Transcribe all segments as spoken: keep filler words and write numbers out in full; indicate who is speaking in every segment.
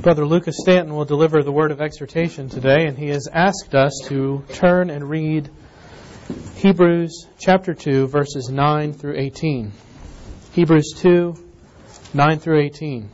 Speaker 1: Brother Lucas Stanton will deliver the word of exhortation today, and he has asked us to turn and read Hebrews chapter two, verses nine through eighteen. Hebrews two, nine through eighteen.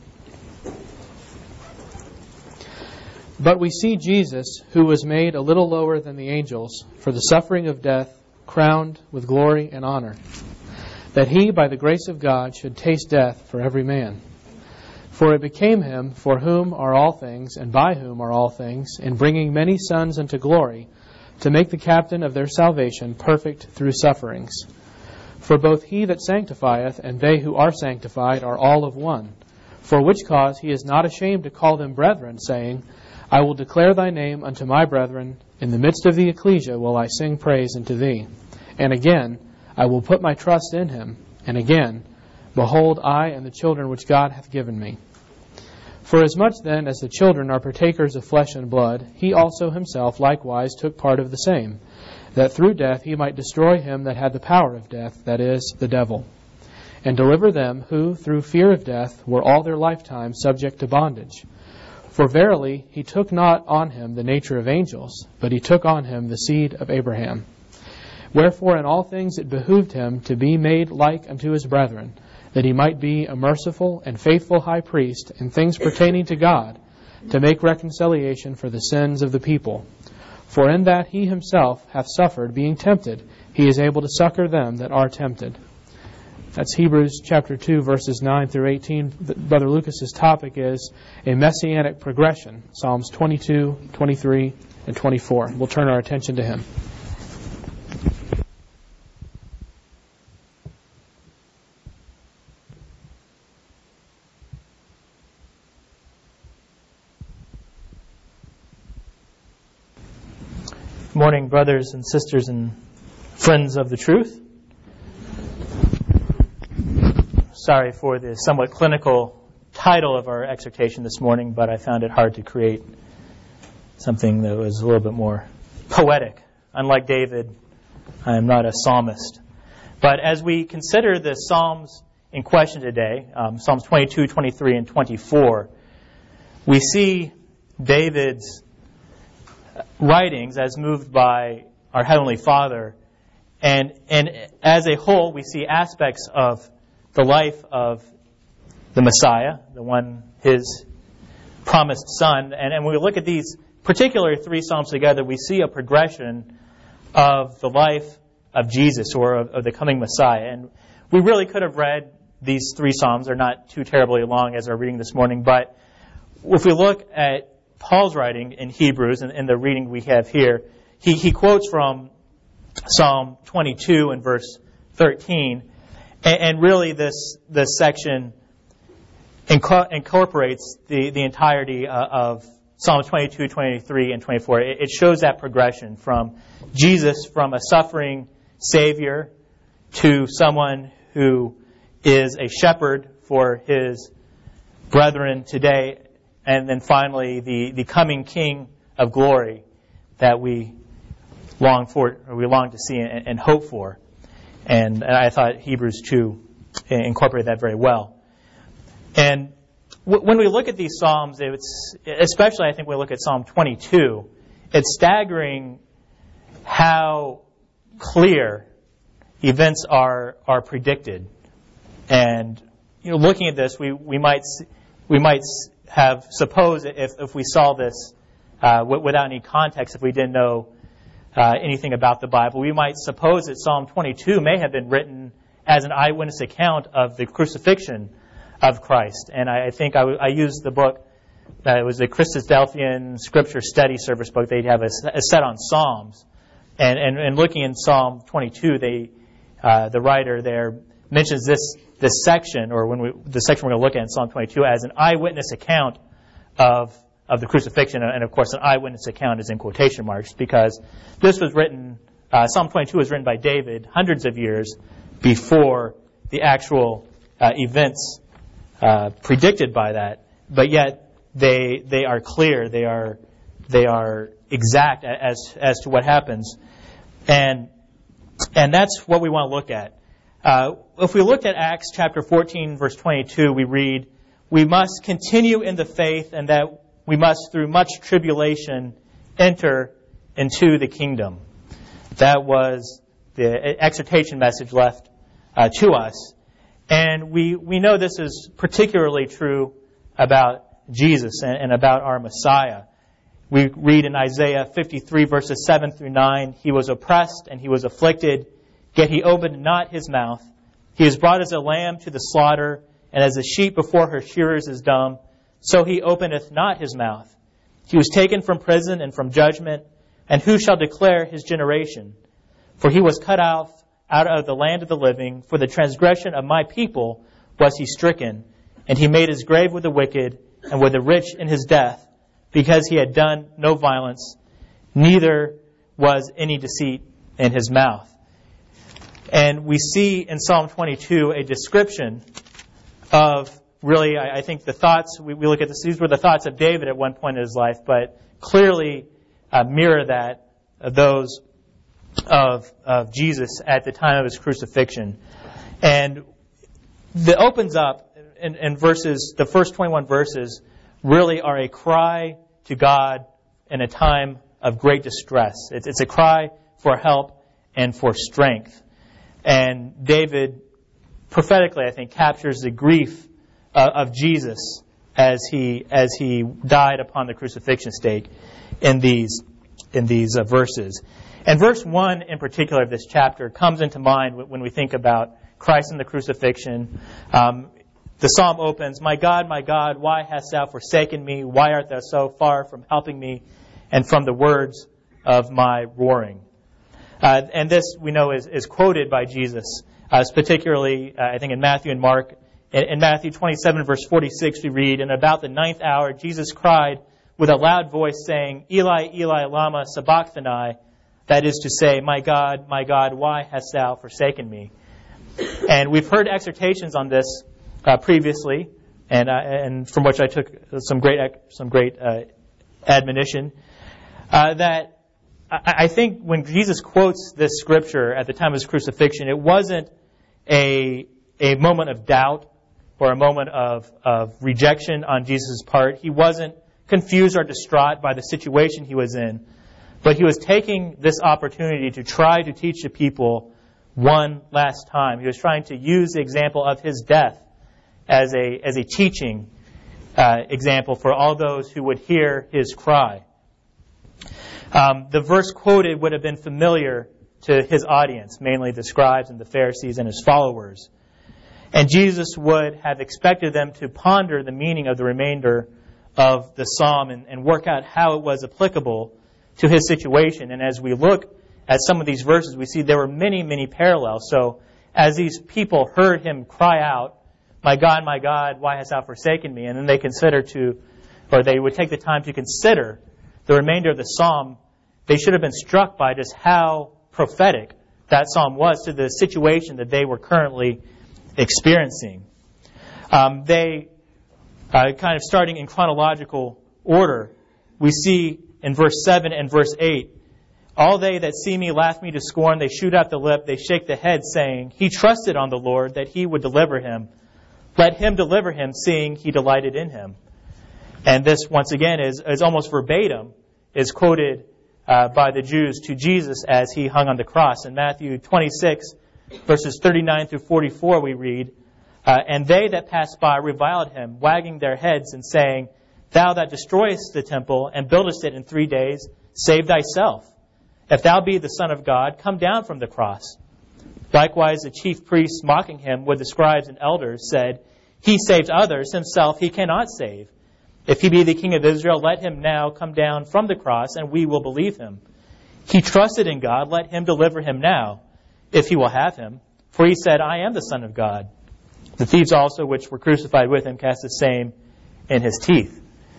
Speaker 1: But we see Jesus, who was made a little lower than the angels, for the suffering of death, crowned with glory and honor, that he, by the grace of God, should taste death for every man. For it became him, for whom are all things, and by whom are all things, in bringing many sons unto glory, to make the captain of their salvation perfect through sufferings. For both he that sanctifieth and they who are sanctified are all of one. For which cause he is not ashamed to call them brethren, saying, I will declare thy name unto my brethren. In the midst of the ecclesia will I sing praise unto thee. And again, I will put my trust in him. And again, behold, I and the children which God hath given me. For as much then as the children are partakers of flesh and blood, he also himself likewise took part of the same, that through death he might destroy him that had the power of death, that is, the devil, and deliver them who, through fear of death, were all their lifetime subject to bondage. For verily he took not on him the nature of angels, but he took on him the seed of Abraham. Wherefore in all things it behooved him to be made like unto his brethren, that he might be a merciful and faithful high priest in things pertaining to God, to make reconciliation for the sins of the people. For in that he himself hath suffered, being tempted, he is able to succor them that are tempted. That's Hebrews chapter two, verses nine through eighteen. Brother Lucas's topic is a messianic progression, Psalms twenty-two, twenty-three, and twenty-four. We'll turn our attention to him.
Speaker 2: Good morning, brothers and sisters and friends of the truth. Sorry for the somewhat clinical title of our exhortation this morning, but I found it hard to create something that was a little bit more poetic. Unlike David, I am not a psalmist. But as we consider the Psalms in question today, um, Psalms twenty-two, twenty-three, and twenty-four, we see David's writings as moved by our Heavenly Father, and and as a whole we see aspects of the life of the Messiah, the one, his promised son, and, and when we look at these particular three Psalms together, we see a progression of the life of Jesus, or of, of the coming Messiah. And we really could have read these three Psalms. They're not too terribly long as our reading this morning, but if we look at Paul's writing in Hebrews, and in the reading we have here, he, he quotes from Psalm twenty-two and verse thirteen, and, and really this this section inco- incorporates the, the entirety uh, of Psalm twenty-two, twenty-three, and twenty-four. It, it shows that progression from Jesus, from a suffering Savior, to someone who is a shepherd for his brethren today, and then finally, the, the coming King of glory that we long for, or we long to see and, and hope for. And, and I thought Hebrews two incorporated that very well. And w- when we look at these Psalms, it's, especially I think when we look at Psalm twenty-two, it's staggering how clear events are are predicted. And you know, looking at this, we we might we might. have supposed, if, if we saw this uh, w- without any context, if we didn't know uh, anything about the Bible, we might suppose that Psalm twenty-two may have been written as an eyewitness account of the crucifixion of Christ. And I, I think I, w- I used the book, uh, it was the Christadelphian Scripture Study Service book. They'd have a, a set on Psalms. And, and, and looking in Psalm twenty-two, they uh, the writer there mentions this this section, or when we the section we're going to look at in Psalm twenty-two, as an eyewitness account of of the crucifixion. And of course, an eyewitness account is in quotation marks, because this was written, uh, Psalm twenty-two was written by David hundreds of years before the actual uh, events uh, predicted by that. But yet they they are clear, they are they are exact as as to what happens, and and that's what we want to look at. Uh, if we look at Acts chapter fourteen, verse twenty-two, we read, we must continue in the faith and that we must, through much tribulation, enter into the kingdom. That was the exhortation message left uh, to us. And we, we know this is particularly true about Jesus and, and about our Messiah. We read in Isaiah fifty-three, verses seven through nine, He was oppressed and He was afflicted, yet He opened not His mouth. He is brought as a lamb to the slaughter, and as a sheep before her shearers is dumb, so He openeth not His mouth. He was taken from prison and from judgment, and who shall declare His generation? For He was cut off out of the land of the living. For the transgression of my people was He stricken, and He made His grave with the wicked and with the rich in His death, because He had done no violence, neither was any deceit in His mouth. And we see in Psalm twenty-two a description of really, I, I think the thoughts, we, we look at this, these were the thoughts of David at one point in his life, but clearly uh, mirror that, uh, those of, of Jesus at the time of His crucifixion. And that opens up in, in verses, the first twenty-one verses really are a cry to God in a time of great distress. It's, it's a cry for help and for strength. And David prophetically, I think, captures the grief uh, of Jesus as he as he died upon the crucifixion stake in these in these uh, verses. And verse one in particular of this chapter comes into mind when we think about Christ and the crucifixion. Um, the psalm opens, "My God, my God, why hast thou forsaken me? Why art thou so far from helping me and from the words of my roaring?" Uh, and this, we know, is, is quoted by Jesus, uh, particularly, uh, I think, in Matthew and Mark. In, in Matthew twenty-seven, verse forty-six, we read, "And about the ninth hour, Jesus cried with a loud voice, saying, Eli, Eli, lama sabachthani," that is to say, "My God, my God, why hast thou forsaken me?" And we've heard exhortations on this uh, previously, and uh, and from which I took some great some great uh, admonition, uh, that I think when Jesus quotes this scripture at the time of His crucifixion, it wasn't a a moment of doubt or a moment of, of rejection on Jesus' part. He wasn't confused or distraught by the situation He was in, but He was taking this opportunity to try to teach the people one last time. He was trying to use the example of His death as a as a teaching uh, example for all those who would hear His cry. Um, the verse quoted would have been familiar to His audience, mainly the scribes and the Pharisees and His followers. And Jesus would have expected them to ponder the meaning of the remainder of the psalm and, and work out how it was applicable to His situation. And as we look at some of these verses, we see there were many, many parallels. So as these people heard Him cry out, "My God, my God, why hast thou forsaken me?" And then they consider to, or they would take the time to consider the remainder of the psalm, they should have been struck by just how prophetic that psalm was to the situation that they were currently experiencing. Um, they, uh, kind of starting in chronological order, we see in verse seven and verse eight, "All they that see me laugh me to scorn, they shoot out the lip, they shake the head, saying, He trusted on the Lord, that He would deliver him. Let Him deliver him, seeing He delighted in him." And this, once again, is, is almost verbatim, is quoted uh, by the Jews to Jesus as He hung on the cross. In Matthew twenty-six, verses thirty-nine through forty-four, we read, uh, "And they that passed by reviled Him, wagging their heads and saying, Thou that destroyest the temple and buildest it in three days, save thyself. If thou be the Son of God, come down from the cross. Likewise the chief priests, mocking Him with the scribes and elders, said, He saved others, Himself He cannot save. If He be the King of Israel, let Him now come down from the cross, and we will believe Him. He trusted in God, let Him deliver Him now, if He will have Him. For He said, I am the Son of God. The thieves also, which were crucified with Him, cast the same in His teeth."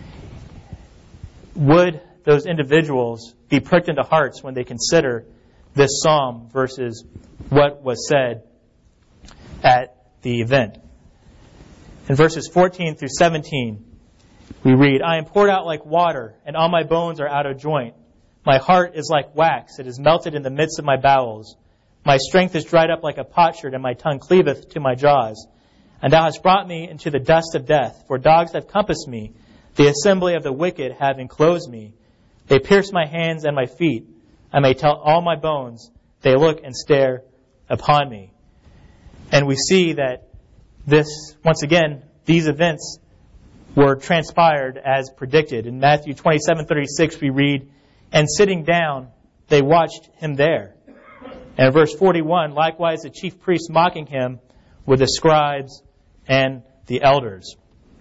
Speaker 2: Would those individuals be pricked into hearts when they consider this psalm versus what was said at the event? In verses fourteen through seventeen, we read, "I am poured out like water, and all my bones are out of joint. My heart is like wax, it is melted in the midst of my bowels. My strength is dried up like a potsherd, and my tongue cleaveth to my jaws. And thou hast brought me into the dust of death, for dogs have compassed me. The assembly of the wicked have enclosed me. They pierce my hands and my feet. I may tell all my bones. They look and stare upon me. And we see that this, once again, these events were transpired as predicted. In Matthew twenty-seven thirty-six we read, and sitting down, they watched him there. And in verse forty-one, likewise the chief priests mocking him with the scribes and the elders.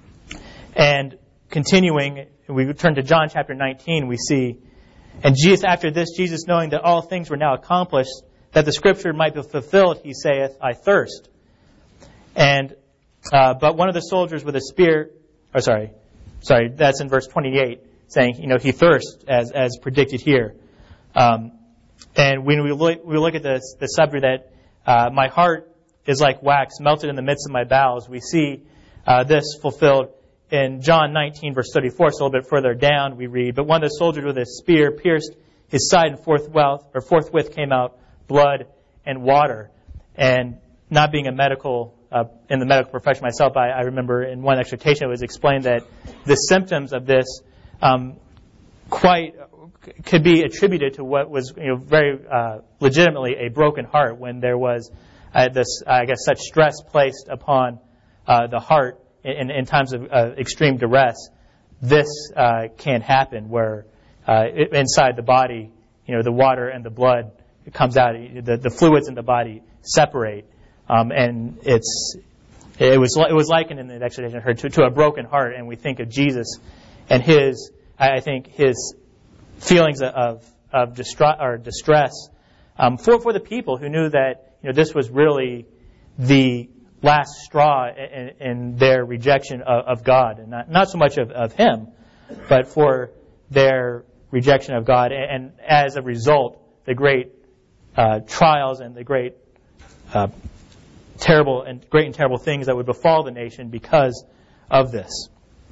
Speaker 2: And continuing, we turn to John chapter nineteen, we see, and Jesus, after this, Jesus, knowing that all things were now accomplished, that the scripture might be fulfilled, he saith, I thirst. And uh, but one of the soldiers with a spear, or sorry, sorry, that's in verse twenty-eight, saying, you know, he thirsts as as predicted here. Um, and when we look, we look at the the subject that uh, my heart is like wax melted in the midst of my bowels, we see uh, this fulfilled in John nineteen, verse thirty-four. So a little bit further down, we read, but one of the soldiers with a spear pierced his side, and forthwith, or forthwith came out blood and water. And not being a medical uh, in the medical profession myself, I, I remember in one exhortation it was explained that the symptoms of this um, quite could be attributed to what was, you know, very uh, legitimately a broken heart, when there was uh, this, I guess, such stress placed upon uh, the heart in, in times of uh, extreme duress. This uh, can happen where uh, inside the body, you know, the water and the blood comes out, the, the fluids in the body separate, um, and it's it was it was likened in the exhortation I heard to, to a broken heart, and we think of Jesus and his, I think his feelings of of distress or distress um, for for the people who knew that, you know, this was really the last straw in, in their rejection of, of God, and not not so much of, of Him, but for their rejection of God, and, and as a result, the great uh, trials and the great uh, terrible and great and terrible things that would befall the nation because of this.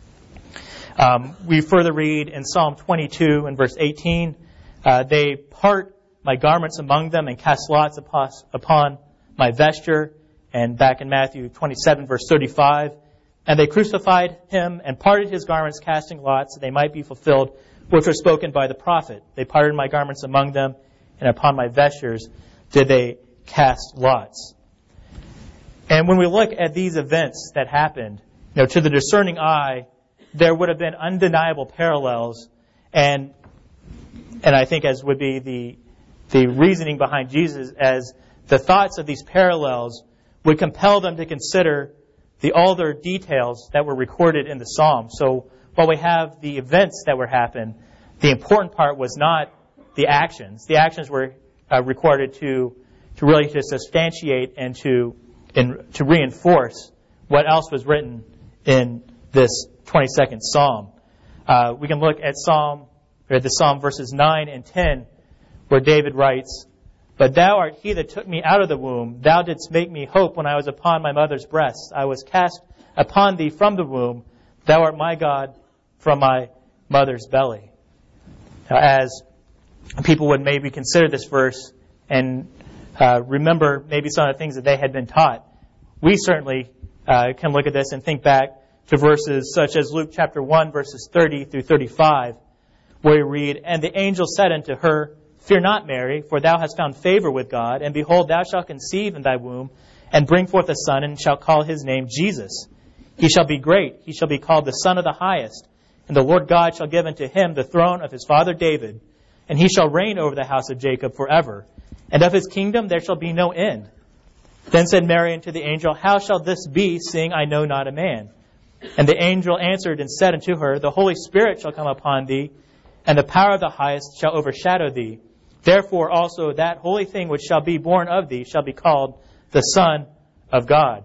Speaker 2: Um, we further read in Psalm twenty-two and verse eighteen, uh, they part my garments among them and cast lots upon my vesture. And back in Matthew twenty-seven verse thirty-five, and they crucified him and parted his garments, casting lots, that they might be fulfilled, which were spoken by the prophet. They parted my garments among them, and upon my vestures did they cast lots. And when we look at these events that happened, you know, to the discerning eye, there would have been undeniable parallels, and and I think as would be the the reasoning behind Jesus, as the thoughts of these parallels would compel them to consider the older details that were recorded in the Psalm. So while we have the events that were happened, the important part was not the actions. The actions were uh, recorded to to really to substantiate and to in, to reinforce what else was written in this twenty-second Psalm. Uh, we can look at Psalm or the Psalm verses nine and ten, where David writes, "But thou art he that took me out of the womb. Thou didst make me hope when I was upon my mother's breast. I was cast upon thee from the womb. Thou art my God from my mother's belly." Now, as people would maybe consider this verse and uh, remember maybe some of the things that they had been taught, we certainly uh, can look at this and think back to verses such as Luke chapter one, verses thirty through thirty-five, where we read, "And the angel said unto her, Fear not, Mary, for thou hast found favor with God, and behold, thou shalt conceive in thy womb, and bring forth a son, and shalt call his name Jesus. He shall be great, he shall be called the Son of the Highest, and the Lord God shall give unto him the throne of his father David, and he shall reign over the house of Jacob forever, and of his kingdom there shall be no end. Then said Mary unto the angel, How shall this be, seeing I know not a man? And the angel answered and said unto her, The Holy Spirit shall come upon thee, and the power of the Highest shall overshadow thee. Therefore also that holy thing which shall be born of thee shall be called the Son of God."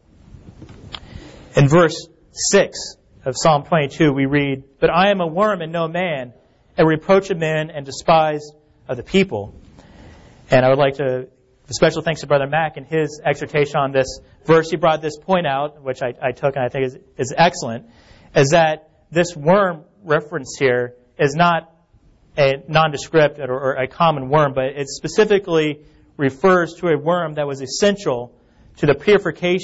Speaker 2: In verse six of Psalm twenty-two we read, "But I am a worm and no man, a reproach of men and despised of the people." And I would like to give special thanks to Brother Mack in his exhortation on this verse. He brought this point out, which I, I took and I think is, is excellent, is that this worm reference here is not a nondescript or, or a common worm, but it specifically refers to a worm that was essential to the purification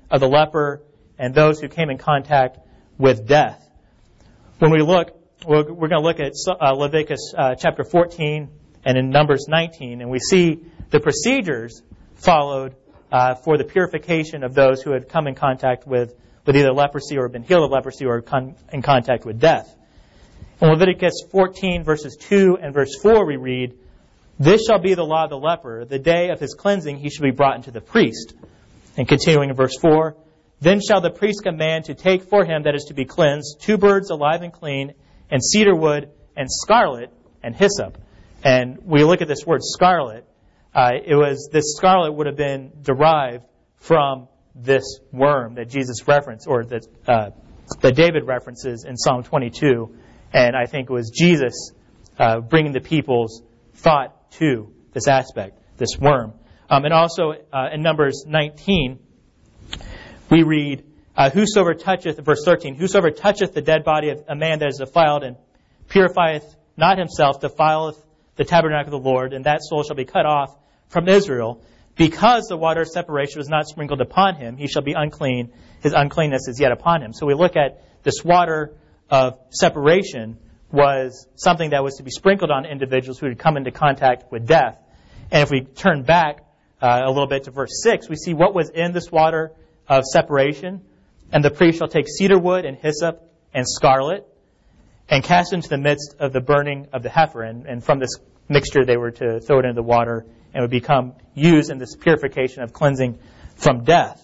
Speaker 2: of the leper and those who came in contact with death. When we look, we're, we're going to look at uh, Leviticus uh, chapter fourteen and in Numbers nineteen, and we see the procedures followed uh, for the purification of those who had come in contact with, with either leprosy or been healed of leprosy or con- in contact with death. In Leviticus fourteen, verses two and verse four, we read, "This shall be the law of the leper. The day of his cleansing he shall be brought unto the priest." And continuing in verse four, "Then shall the priest command to take for him that is to be cleansed two birds alive and clean, and cedar wood, and scarlet, and hyssop." And we look at this word scarlet. Uh, it was this scarlet would have been derived from this worm that Jesus referenced, or that uh, that David references in Psalm twenty-two. And I think it was Jesus uh, bringing the people's thought to this aspect, this worm. Um, and also uh, in Numbers nineteen, we read, uh, "Whosoever toucheth," verse thirteen, "Whosoever toucheth the dead body of a man that is defiled and purifieth not himself, defileth the tabernacle of the Lord, and that soul shall be cut off from Israel. Because the water of separation was not sprinkled upon him, he shall be unclean. His uncleanness is yet upon him." So we look at this water of separation was something that was to be sprinkled on individuals who had come into contact with death. And if we turn back uh, a little bit to verse six, we see what was in this water of separation. "And the priest shall take cedar wood and hyssop and scarlet and cast into the midst of the burning of the heifer." And, and from this mixture they were to throw it into the water and would become used in this purification of cleansing from death.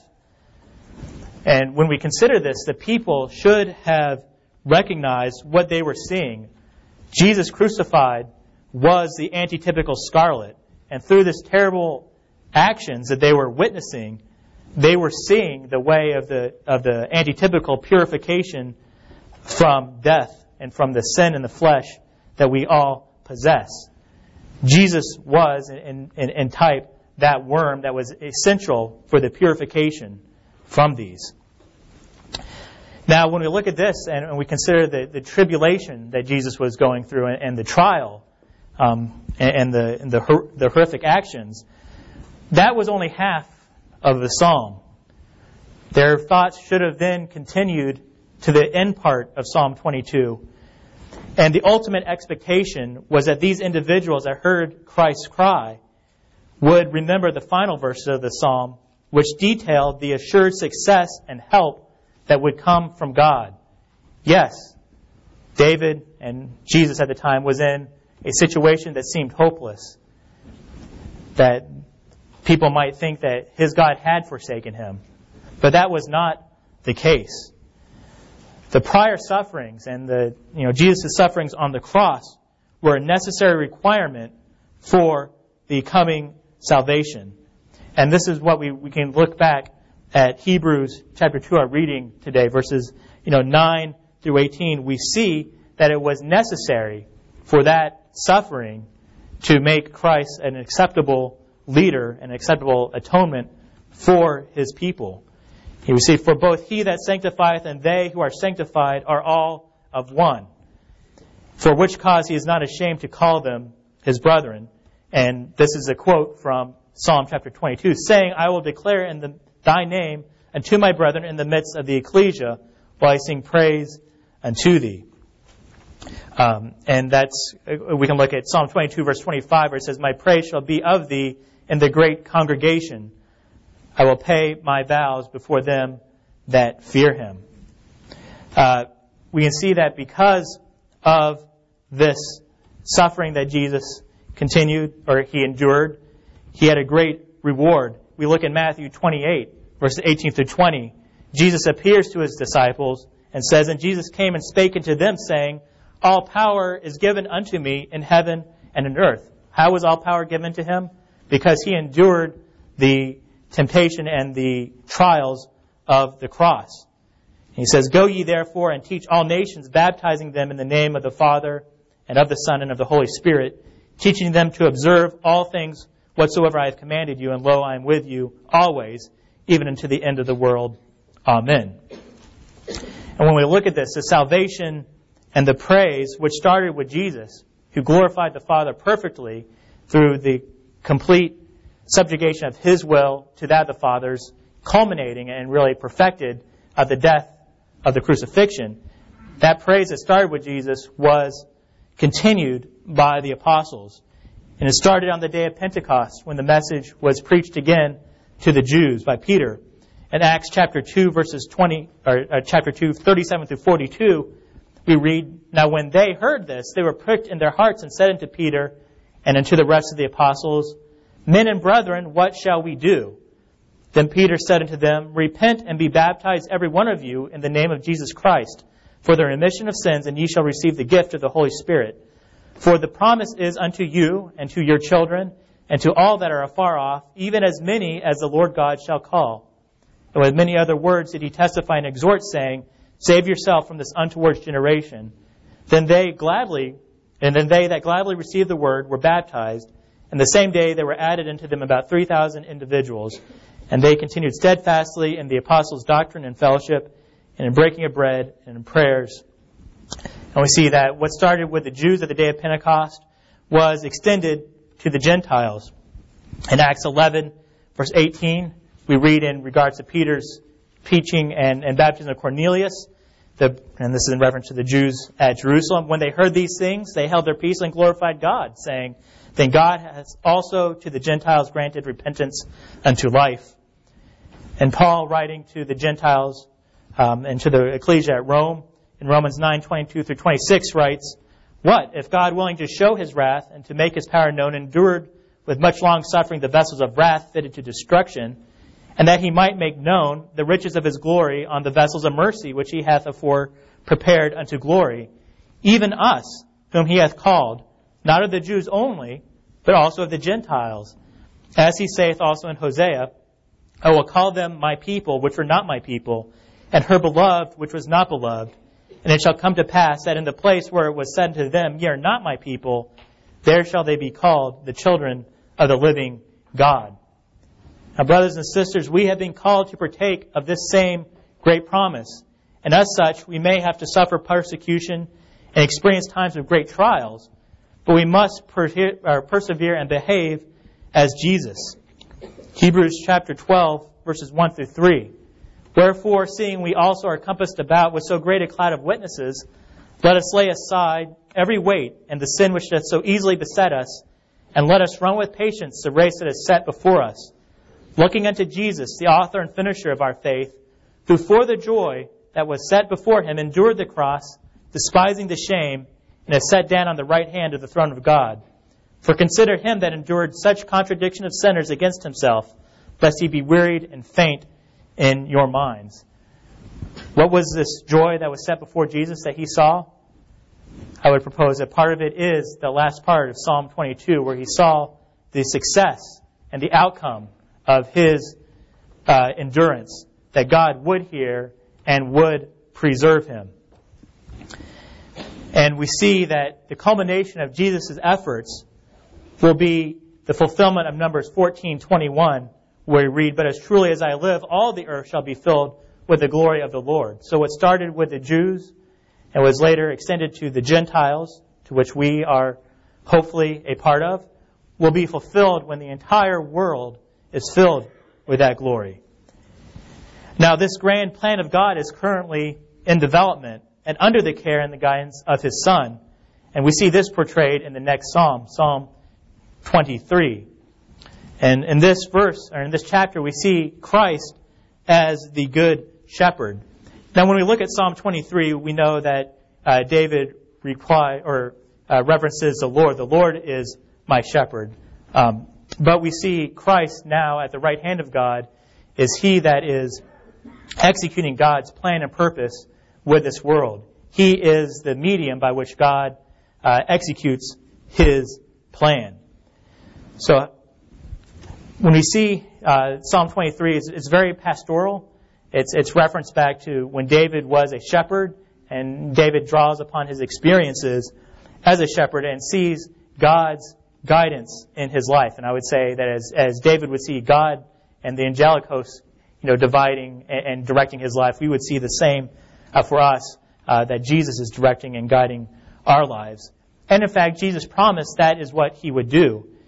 Speaker 2: And when we consider this, the people should have recognized what they were seeing. Jesus crucified was the antitypical scarlet. And through this terrible actions that they were witnessing, they were seeing the way of the of the antitypical purification from death and from the sin in the flesh that we all possess. Jesus was, in, in, in type, that worm that was essential for the purification from these. Now, when we look at this and, and we consider the, the tribulation that Jesus was going through and, and the trial um, and, and the, and the, hor- the horrific actions, that was only half of the psalm. Their thoughts should have then continued to the end part of Psalm twenty-two. And the ultimate expectation was that these individuals that heard Christ's cry would remember the final verses of the psalm, which detailed the assured success and help that would come from God. Yes, David and Jesus at the time was in a situation that seemed hopeless, that people might think that his God had forsaken him. But that was not the case. The prior sufferings and the you know Jesus' sufferings on the cross were a necessary requirement for the coming salvation. And this is what we, we can look back at Hebrews chapter two, our reading today, verses you know nine through eighteen. We see that it was necessary for that suffering to make Christ an acceptable leader, an acceptable atonement for his people. He would say, "For both he that sanctifieth and they who are sanctified are all of one. For which cause he is not ashamed to call them his brethren." And this is a quote from Psalm chapter twenty-two, saying, "I will declare in the, thy name unto my brethren in the midst of the ecclesia, while I sing praise unto thee." Um, and that's, we can look at Psalm twenty-two, verse twenty-five, where it says, "My praise shall be of thee in the great congregation. I will pay my vows before them that fear him." Uh, we can see that because of this suffering that Jesus continued, or he endured, he had a great reward. We look at Matthew twenty-eight, verses eighteen through twenty. Jesus appears to his disciples and says, "And Jesus came and spake unto them, saying, All power is given unto me in heaven and in earth." How was all power given to him? Because he endured the temptation and the trials of the cross. He says, "Go ye therefore and teach all nations, baptizing them in the name of the Father and of the Son and of the Holy Spirit, teaching them to observe all things whatsoever I have commanded you, and lo, I am with you always, even unto the end of the world. Amen." And when we look at this, the salvation and the praise, which started with Jesus, who glorified the Father perfectly through the complete subjugation of his will to that of the Father's, culminating and really perfected at the death of the crucifixion. That praise that started with Jesus was continued by the apostles. And it started on the day of Pentecost when the message was preached again to the Jews by Peter. In Acts chapter two, verses twenty, or uh, chapter two, thirty-seven through forty-two, we read, "Now when they heard this, they were pricked in their hearts and said unto Peter and unto the rest of the apostles, Men and brethren, what shall we do? Then Peter said unto them, Repent and be baptized every one of you in the name of Jesus Christ, for the remission of sins, and ye shall receive the gift of the Holy Spirit. For the promise is unto you and to your children, and to all that are afar off, even as many as the Lord God shall call. And with many other words did he testify and exhort, saying, Save yourself from this untoward generation. Then they gladly, and then they that gladly received the word were baptized, and the same day there were added unto them about three thousand individuals. And they continued steadfastly in the apostles' doctrine and fellowship, and in breaking of bread, and in prayers. And we see that what started with the Jews at the day of Pentecost was extended to the Gentiles. In Acts eleven, verse eighteen, we read in regards to Peter's preaching and, and baptism of Cornelius, the, and this is in reference to the Jews at Jerusalem, when they heard these things, they held their peace and glorified God, saying, Then God has also to the Gentiles granted repentance unto life. And Paul, writing to the Gentiles um, and to the ecclesia at Rome, in Romans nine, twenty-two through twenty-six, writes, What, if God, willing to show his wrath and to make his power known, endured with much long suffering the vessels of wrath fitted to destruction, and that he might make known the riches of his glory on the vessels of mercy which he hath afore prepared unto glory, even us, whom he hath called, not of the Jews only, but also of the Gentiles. As he saith also in Hosea, I will call them my people, which were not my people, and her beloved, which was not beloved. And it shall come to pass that in the place where it was said to them, Ye are not my people, there shall they be called the children of the living God. Now, brothers and sisters, we have been called to partake of this same great promise. And as such, we may have to suffer persecution and experience times of great trials, but we must persevere and behave as Jesus. Hebrews chapter twelve, verses one through three. Wherefore, seeing we also are compassed about with so great a cloud of witnesses, let us lay aside every weight and the sin which doth so easily beset us, and let us run with patience the race that is set before us, looking unto Jesus, the author and finisher of our faith, who for the joy that was set before him endured the cross, despising the shame, and is set down on the right hand of the throne of God. For consider him that endured such contradiction of sinners against himself, lest he be wearied and faint in your minds. What was this joy that was set before Jesus that he saw? I would propose that part of it is the last part of Psalm twenty-two, where he saw the success and the outcome of his uh, endurance, that God would hear and would preserve him. And we see that the culmination of Jesus' efforts will be the fulfillment of Numbers fourteen twenty-one, where we read, But as truly as I live, all the earth shall be filled with the glory of the Lord. So what started with the Jews and was later extended to the Gentiles, to which we are hopefully a part of, will be fulfilled when the entire world is filled with that glory. Now, this grand plan of God is currently in development and under the care and the guidance of his Son. And we see this portrayed in the next Psalm, Psalm twenty-three. And in this verse, or in this chapter, we see Christ as the good shepherd. Now, when we look at Psalm twenty-three, we know that uh, David reply, or uh, references the Lord. The Lord is my shepherd. Um, but we see Christ now at the right hand of God is he that is executing God's plan and purpose with this world. He is the medium by which God uh, executes his plan. So when we see uh, Psalm twenty-three, it's, it's very pastoral. It's, it's referenced back to when David was a shepherd, and David draws upon his experiences as a shepherd and sees God's guidance in his life. And I would say that as, as David would see God and the angelic hosts, you know, dividing and, and directing his life, we would see the same uh, for us, uh, that Jesus is directing and guiding our lives. And in fact, Jesus promised that is what he would do.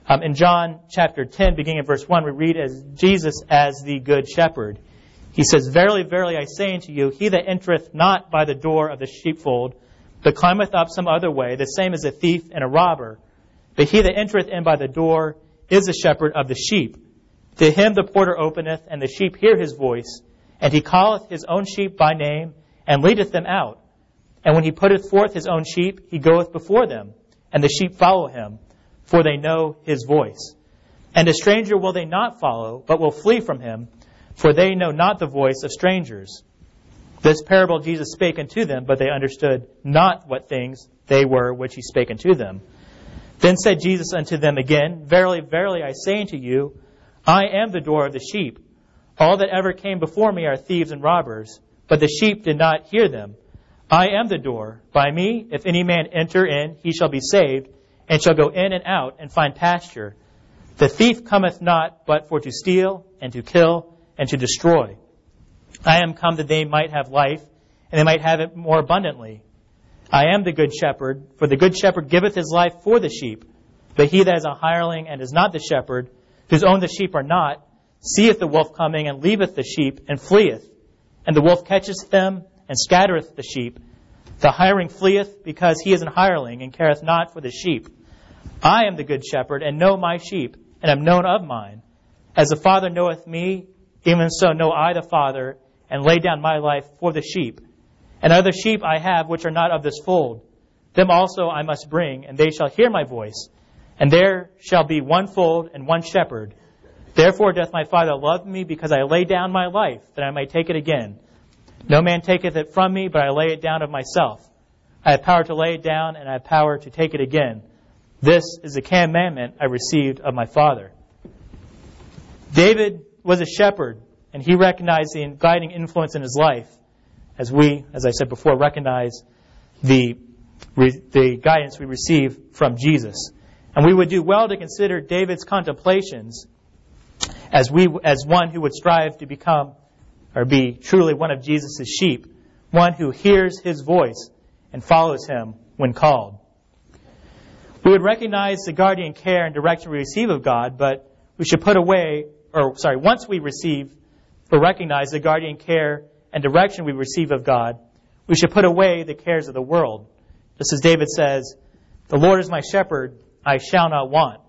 Speaker 2: Um, in John chapter ten, beginning at verse one, we read as Jesus as the good shepherd. He says, Verily, verily, I say unto you, he that entereth not by the door of the sheepfold, but climbeth up some other way, the same is a thief and a robber. But he that entereth in by the door is the shepherd of the sheep. To him the porter openeth, and the sheep hear his voice. And he calleth his own sheep by name, and leadeth them out. And when he putteth forth his own sheep, he goeth before them, and the sheep follow him, for they know his voice. And a stranger will they not follow, but will flee from him, for they know not the voice of strangers. This parable Jesus spake unto them, but they understood not what things they were which he spake unto them. Then said Jesus unto them again, Verily, verily, I say unto you, I am the door of the sheep. All that ever came before me are thieves and robbers, but the sheep did not hear them. I am the door. By me, if any man enter in, he shall be saved, and shall go in and out, and find pasture. The thief cometh not, but for to steal, and to kill, and to destroy. I am come that they might have life, and they might have it more abundantly. I am the good shepherd, for the good shepherd giveth his life for the sheep. But he that is a hireling and is not the shepherd, whose own the sheep are not, seeth the wolf coming, and leaveth the sheep, and fleeth. And the wolf catcheth them, and scattereth the sheep. The hireling fleeth, because he is an hireling, and careth not for the sheep. I am the good shepherd, and know my sheep, and am known of mine. As the Father knoweth me, even so know I the Father, and lay down my life for the sheep. And other sheep I have which are not of this fold. Them also I must bring, and they shall hear my voice. And there shall be one fold and one shepherd. Therefore doth my Father love me, because I lay down my life, that I may take it again. No man taketh it from me, but I lay it down of myself. I have power to lay it down, and I have power to take it again. This is the commandment I received of my Father. David was a shepherd, and he recognized the guiding influence in his life, as we, as I said before, recognize the, the guidance we receive from Jesus. And we would do well to consider David's contemplations as we, as one who would strive to become or be truly one of Jesus' sheep, one who hears his voice and follows him when called. We would recognize the guardian care and direction we receive of God, but we should put away, or sorry, once we receive or recognize the guardian care and direction we receive of God, we should put away the cares of the world. Just as David says, the Lord is my shepherd, I shall not want.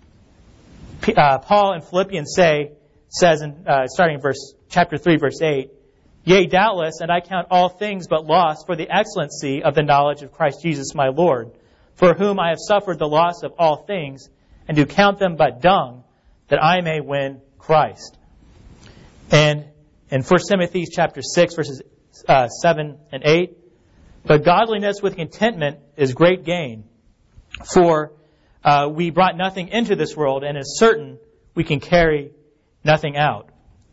Speaker 2: Uh, Paul in Philippians say, says, in, uh, starting in verse chapter three, verse eight, Yea, doubtless, and I count all things but loss for the excellency of the knowledge of Christ Jesus my Lord, for whom I have suffered the loss of all things, and do count them but dung, that I may win Christ. And in First Timothy chapter six, verses uh, seven and eight, But godliness with contentment is great gain, for uh, we brought nothing into this world, and is certain we can carry nothing out.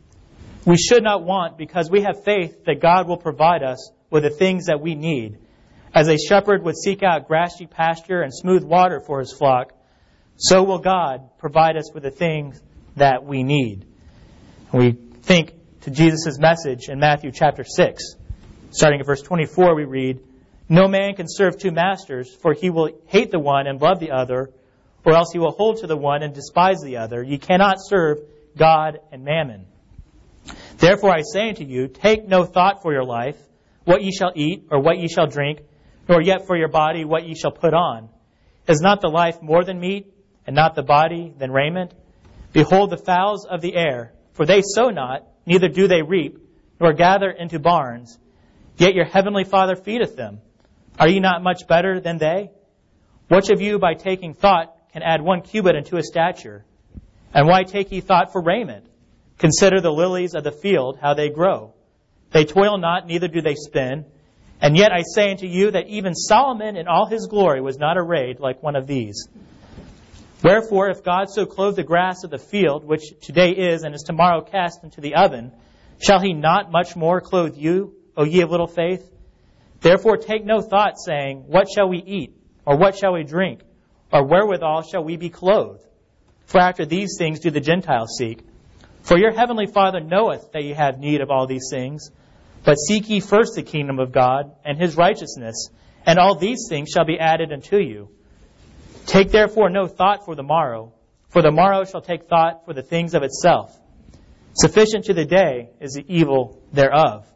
Speaker 2: We should not want, because we have faith that God will provide us with the things that we need. As a shepherd would seek out grassy pasture and smooth water for his flock, so will God provide us with the things that we need. We think to Jesus' message in Matthew chapter six. Starting at verse twenty-four, we read, No man can serve two masters, for he will hate the one and love the other, or else he will hold to the one and despise the other. Ye cannot serve God and mammon. Therefore I say unto you, take no thought for your life, what ye shall eat, or what ye shall drink, nor yet for your body what ye shall put on. Is not the life more than meat, and not the body than raiment? Behold the fowls of the air, for they sow not, neither do they reap, nor gather into barns, yet your heavenly Father feedeth them. Are ye not much better than they? Which of you by taking thought can add one cubit unto his stature? And why take ye thought for raiment? Consider the lilies of the field, how they grow. They toil not, neither do they spin. And yet I say unto you that even Solomon in all his glory was not arrayed like one of these. Wherefore, if God so clothe the grass of the field, which today is and is tomorrow cast into the oven, shall he not much more clothe you, O ye of little faith? Therefore take no thought, saying, What shall we eat? Or what shall we drink? Or wherewithal shall we be clothed? For after these things do the Gentiles seek. For your heavenly Father knoweth that ye have need of all these things. But seek ye first the kingdom of God and his righteousness, and all these things shall be added unto you. Take therefore no thought for the morrow, For the morrow shall take thought for the things of itself. Sufficient to the day is the evil thereof.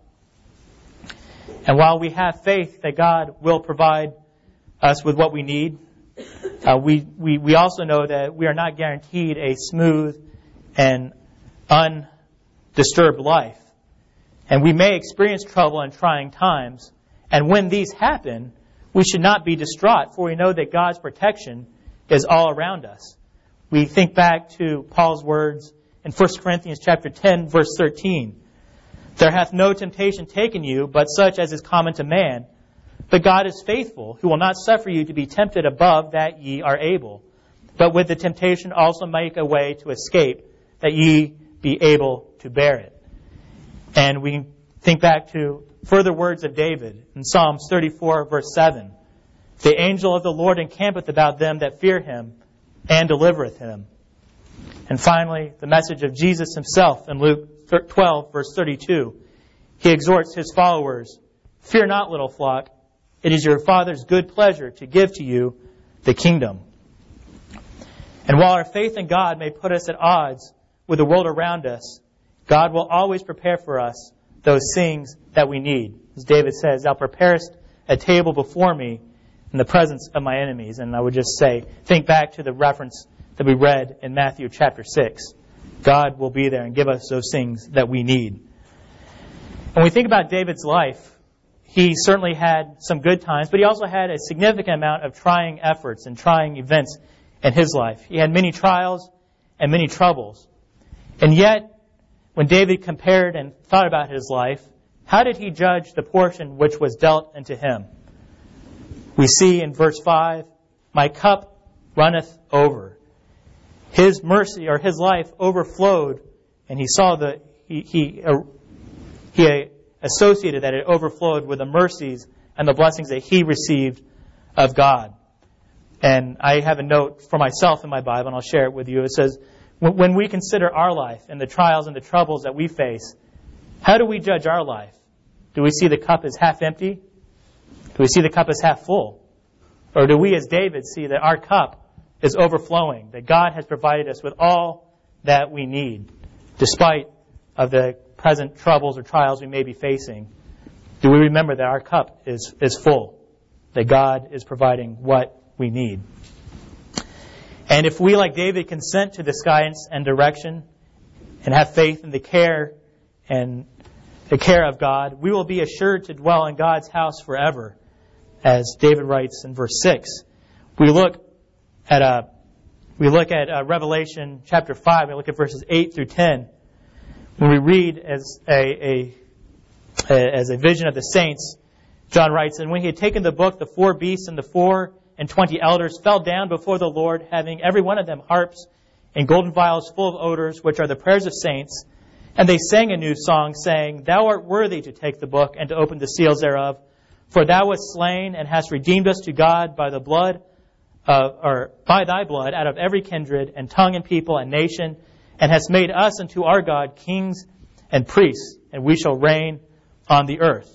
Speaker 2: And while we have faith that God will provide us with what we need, uh, we, we, we also know that we are not guaranteed a smooth and undisturbed life. And we may experience trouble and trying times. And when these happen, we should not be distraught, for we know that God's protection is all around us. We think back to Paul's words in First Corinthians chapter ten, verse thirteen. There hath no temptation taken you, but such as is common to man. But God is faithful, who will not suffer you to be tempted above that ye are able, but with the temptation also make a way to escape, that ye be able to bear it. And we think back to further words of David in Psalms thirty-four, verse seven. The angel of the Lord encampeth about them that fear him, and delivereth him. And finally, the message of Jesus himself in Luke twelve, verse thirty-two. He exhorts his followers, fear not, little flock. It is your Father's good pleasure to give to you the kingdom. And while our faith in God may put us at odds with the world around us, God will always prepare for us those things that we need. As David says, thou preparest a table before me in the presence of my enemies. And I would just say, think back to the reference that we read in Matthew chapter six. God will be there and give us those things that we need. When we think about David's life, he certainly had some good times, but he also had a significant amount of trying efforts and trying events in his life. He had many trials and many troubles. And yet, when David compared and thought about his life, how did he judge the portion which was dealt unto him? We see in verse five, my cup runneth over. His mercy or his life overflowed, and he saw the he he uh, he associated that it overflowed with the mercies and the blessings that he received of God. And I have a note for myself in my Bible, and I'll share it with you. It says, when we consider our life and the trials and the troubles that we face, how do we judge our life? Do we see the cup as half empty? Do we see the cup as half full? Or do we, as David, see that our cup is overflowing, that God has provided us with all that we need, despite of the present troubles or trials we may be facing? Do we remember that our cup is, is full, that God is providing what we need? And if we, like David, consent to this guidance and direction and have faith in the care and the care of God, we will be assured to dwell in God's house forever, as David writes in verse six. We look at a we look at uh, Revelation chapter five. We look at verses eight through ten. When we read as a, a, a as a vision of the saints, John writes, and when he had taken the book, the four beasts and the four and twenty elders fell down before the Lord, having every one of them harps and golden vials full of odors, which are the prayers of saints. And they sang a new song, saying, Thou art worthy to take the book and to open the seals thereof. For thou wast slain and hast redeemed us to God by the blood, of, or by thy blood, out of every kindred and tongue and people and nation, and hast made us unto our God kings and priests, and we shall reign on the earth.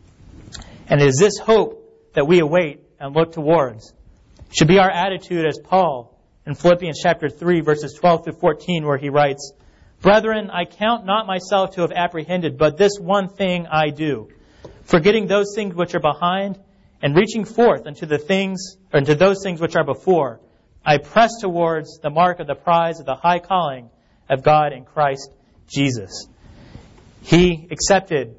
Speaker 2: And it is this hope that we await and look towards. It should be our attitude as Paul in Philippians chapter three, verses twelve through fourteen, where he writes, Brethren, I count not myself to have apprehended, but this one thing I do, forgetting those things which are behind, and reaching forth unto the things, or unto those things which are before, I press towards the mark of the prize of the high calling of God in Christ Jesus. He accepted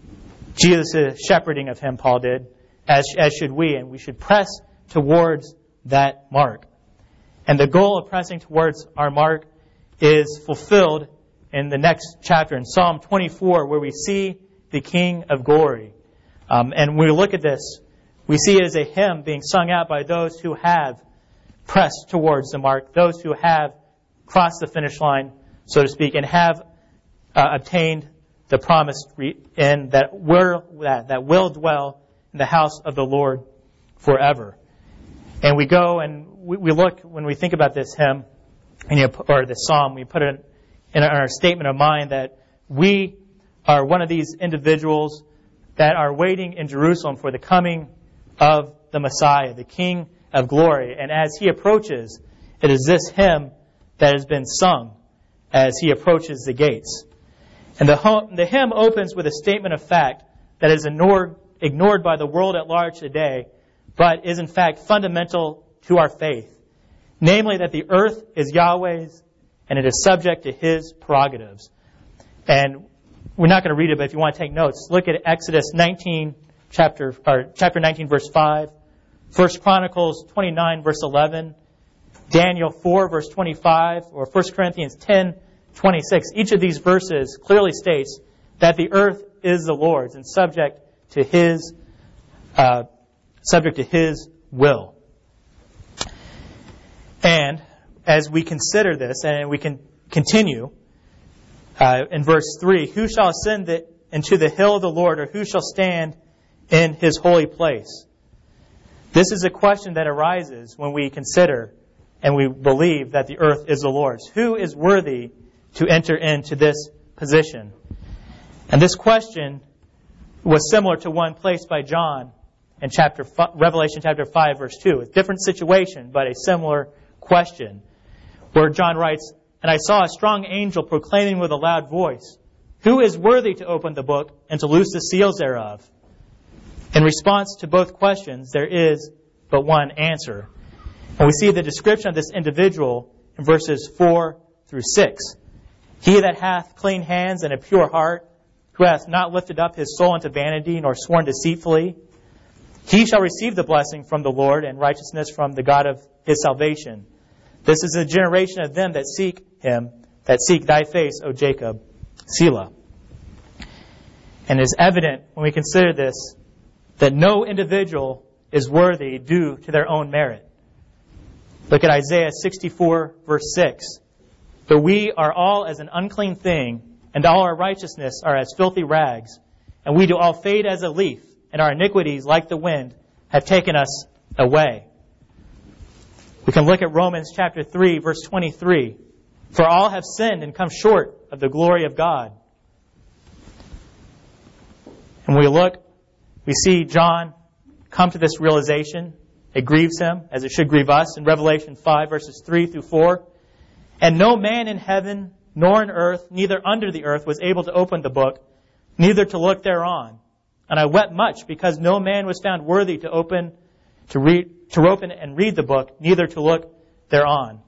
Speaker 2: Jesus' shepherding of him, Paul did, as, as should we, and we should press towards that mark. And the goal of pressing towards our mark is fulfilled in the next chapter, in Psalm twenty-four, where we see the King of Glory. Um, and when we look at this, we see it as a hymn being sung out by those who have pressed towards the mark, those who have crossed the finish line, so to speak, and have uh, obtained the promised re- end that, that, that will dwell in the house of the Lord forever. And we go and we, we look, when we think about this hymn, and you, or this psalm, we put it in our statement of mind that we are one of these individuals that are waiting in Jerusalem for the coming of the Messiah, the King of Glory. And as he approaches, it is this hymn that has been sung as he approaches the gates. And the, home, the hymn opens with a statement of fact that is ignored, ignored by the world at large today, but is in fact fundamental to our faith. Namely, that the earth is Yahweh's and it is subject to His prerogatives. And we're not going to read it, but if you want to take notes, look at Exodus nineteen, chapter, or chapter nineteen, verse five, First Chronicles twenty-nine, verse eleven, Daniel four, verse twenty-five, or First Corinthians ten, twenty-six. Each of these verses clearly states that the earth is the Lord's and subject to His, uh, subject to His will. And as we consider this, and we can continue uh, in verse three, who shall ascend the, into the hill of the Lord, or who shall stand in His holy place? This is a question that arises when we consider and we believe that the earth is the Lord's. Who is worthy to enter into this position? And this question was similar to one placed by John in chapter five, Revelation chapter five, verse two. A different situation, but a similar question, where John writes, "And I saw a strong angel proclaiming with a loud voice, who is worthy to open the book and to loose the seals thereof?" In response to both questions, there is but one answer. And we see the description of this individual in verses four through six. He that hath clean hands and a pure heart, who hath not lifted up his soul unto vanity, nor sworn deceitfully, he shall receive the blessing from the Lord and righteousness from the God of his salvation. This is the generation of them that seek Him, that seek Thy face, O Jacob, Selah. And it is evident when we consider this that no individual is worthy due to their own merit. Look at Isaiah sixty-four, verse six. "But we are all as an unclean thing, and all our righteousness are as filthy rags. And we do all fade as a leaf, and our iniquities, like the wind, have taken us away." We can look at Romans chapter three, verse twenty-three. "For all have sinned and come short of the glory of God." And when we look, we see John come to this realization. It grieves him, as it should grieve us, in Revelation five, verses three through four. "And no man in heaven, nor in earth, neither under the earth, was able to open the book, neither to look thereon. And I wept much, because no man was found worthy to open, to read, to open and read the book, neither to look thereon."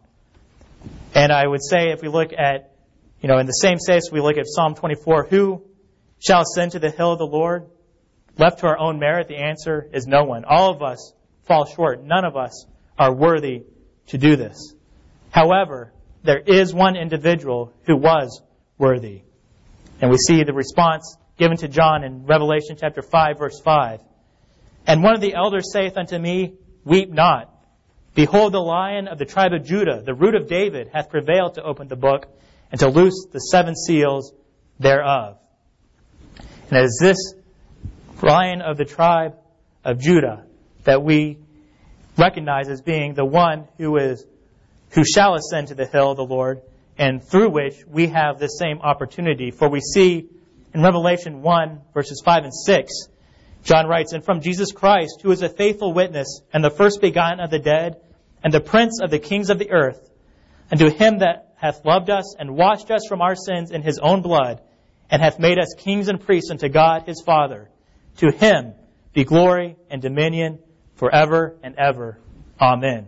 Speaker 2: And I would say, if we look at, you know, in the same sense, we look at Psalm twenty-four, who shall ascend to the hill of the Lord? Left to our own merit, the answer is no one. All of us fall short. None of us are worthy to do this. However, there is one individual who was worthy. And we see the response given to John in Revelation chapter five, verse five. "And one of the elders saith unto me, Weep not. Behold, the Lion of the tribe of Judah, the root of David, hath prevailed to open the book and to loose the seven seals thereof." And it is this Lion of the tribe of Judah that we recognize as being the one who is who shall ascend to the hill of the Lord, and through which we have this same opportunity. For we see in Revelation one, verses five and six, John writes, "And from Jesus Christ, who is a faithful witness, and the first begotten of the dead, and the prince of the kings of the earth, and to him that hath loved us, and washed us from our sins in His own blood, and hath made us kings and priests unto God His Father, to Him be glory and dominion forever and ever. Amen."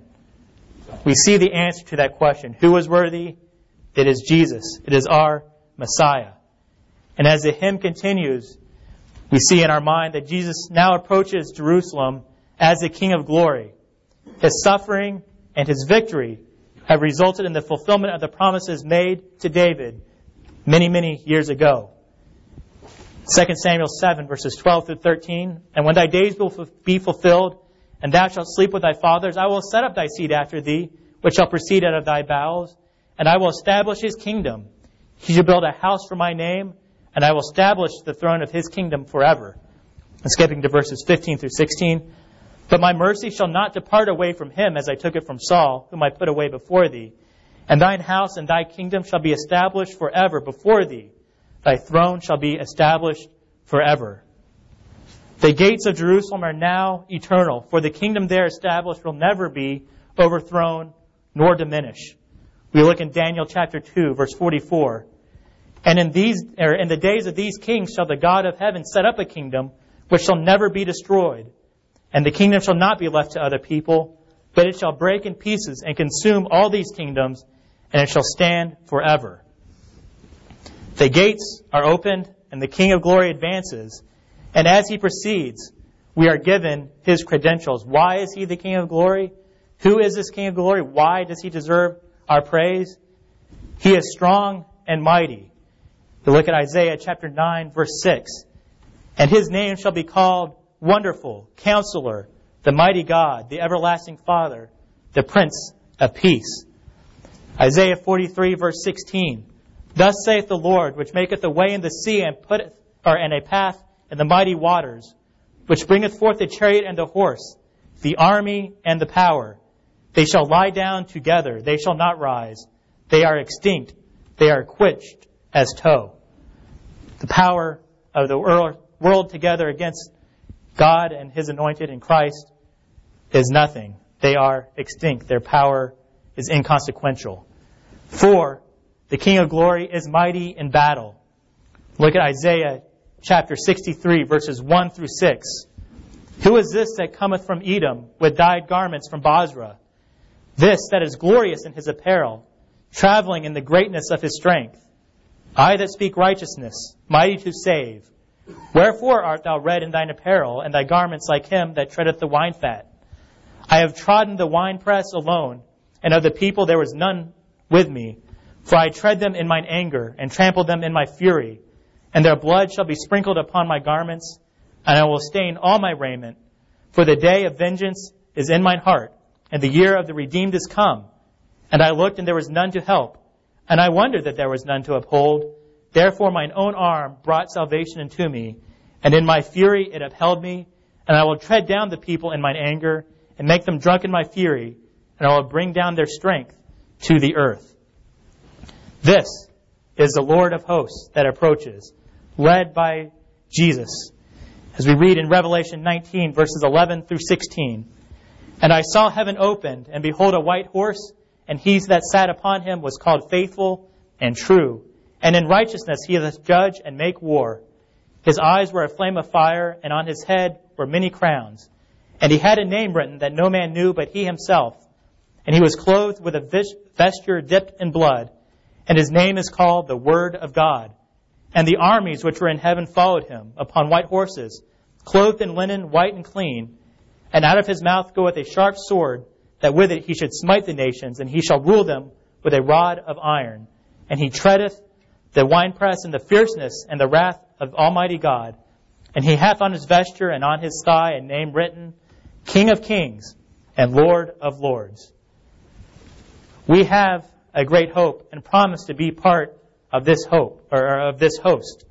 Speaker 2: We see the answer to that question. Who is worthy? It is Jesus. It is our Messiah. And as the hymn continues, we see in our mind that Jesus now approaches Jerusalem as the King of glory. His suffering and His victory have resulted in the fulfillment of the promises made to David many, many years ago. Second Samuel seven, verses twelve through thirteen. "And when thy days will be fulfilled, and thou shalt sleep with thy fathers, I will set up thy seed after thee, which shall proceed out of thy bowels, and I will establish his kingdom. He shall build a house for my name, and I will establish the throne of his kingdom forever." And skipping to verses fifteen through sixteen. "But my mercy shall not depart away from him, as I took it from Saul, whom I put away before thee. And thine house and thy kingdom shall be established forever before thee. Thy throne shall be established forever." The gates of Jerusalem are now eternal, for the kingdom there established will never be overthrown nor diminish. We look in Daniel chapter two, verse forty-four. And in these, or in the days of these kings shall the God of heaven set up a kingdom which shall never be destroyed. And the kingdom shall not be left to other people, but it shall break in pieces and consume all these kingdoms, and it shall stand forever. The gates are opened, and the King of glory advances. And as he proceeds, we are given his credentials. Why is he the King of glory? Who is this King of glory? Why does he deserve our praise? He is strong and mighty. You look at Isaiah chapter nine, verse six. And his name shall be called Wonderful, Counselor, the Mighty God, the Everlasting Father, the Prince of Peace. Isaiah forty-three, verse sixteen. Thus saith the Lord, which maketh a way in the sea and putteth, or and a path in the mighty waters, which bringeth forth the chariot and the horse, the army and the power. They shall lie down together, they shall not rise. They are extinct, they are quenched as tow. The power of the world together against God and his anointed in Christ is nothing. They are extinct. Their power is inconsequential. Four, the King of glory is mighty in battle. Look at Isaiah chapter sixty-three, verses one through six. Who is this that cometh from Edom with dyed garments from Bozrah? This that is glorious in his apparel, traveling in the greatness of his strength. I that speak righteousness, mighty to save. Wherefore art thou red in thine apparel, and thy garments like him that treadeth the wine fat? I have trodden the winepress alone, and of the people there was none with me. For I tread them in mine anger, and trample them in my fury. And their blood shall be sprinkled upon my garments, and I will stain all my raiment. For the day of vengeance is in mine heart, and the year of the redeemed is come. And I looked, and there was none to help, and I wondered that there was none to uphold. Therefore mine own arm brought salvation unto me, and in my fury it upheld me. And I will tread down the people in mine anger, and make them drunk in my fury, and I will bring down their strength to the earth. This is the Lord of hosts that approaches, led by Jesus. As we read in Revelation nineteen, verses eleven through sixteen. And I saw heaven opened, and behold a white horse, and he that sat upon him was called Faithful and True. And in righteousness he doth judge and make war. His eyes were a flame of fire, and on his head were many crowns. And he had a name written that no man knew but he himself. And he was clothed with a vesture dipped in blood. And his name is called the Word of God. And the armies which were in heaven followed him upon white horses, clothed in linen white and clean. And out of his mouth goeth a sharp sword, that with it he should smite the nations, and he shall rule them with a rod of iron. And he treadeth the winepress in the fierceness and the wrath of Almighty God. And he hath on his vesture and on his thigh a name written, King of Kings and Lord of Lords. We have a great hope and promise to be part of this hope, or of this host.